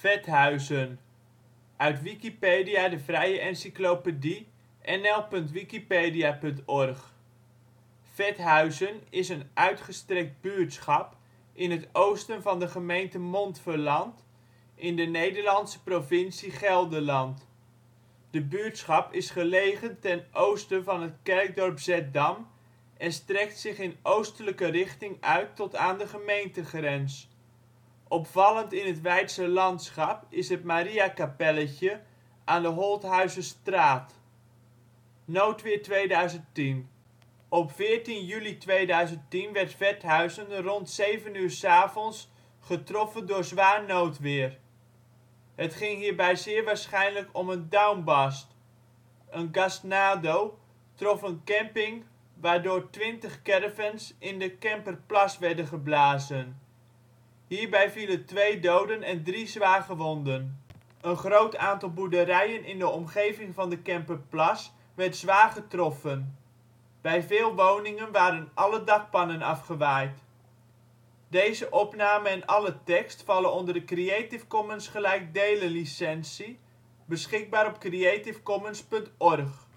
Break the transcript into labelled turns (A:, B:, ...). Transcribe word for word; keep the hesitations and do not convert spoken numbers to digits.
A: Vethuizen, uit Wikipedia, de vrije encyclopedie. N L punt wikipedia punt org. Vethuizen is een uitgestrekt buurtschap in het oosten van de gemeente Montferland in de Nederlandse provincie Gelderland. De buurtschap is gelegen ten oosten van het kerkdorp Zeddam en strekt zich in oostelijke richting uit tot aan de gemeentegrens. Opvallend in het weidse landschap is het Mariakapelletje aan de Holthuisterstraat. Noodweer tweeduizend tien. Op veertien juli tweeduizend tien werd Vethuizen rond zeven uur ' s avonds getroffen door zwaar noodweer. Het ging hierbij zeer waarschijnlijk om een downburst. Een gasnado trof een camping waardoor twintig caravans in de Kemperplas werden geblazen. Hierbij vielen twee doden en drie zwaargewonden. Een groot aantal boerderijen in de omgeving van de Kemperplas werd zwaar getroffen. Bij veel woningen waren alle dakpannen afgewaaid. Deze opname en alle tekst vallen onder de Creative Commons gelijkdelen licentie, beschikbaar op creativecommons punt org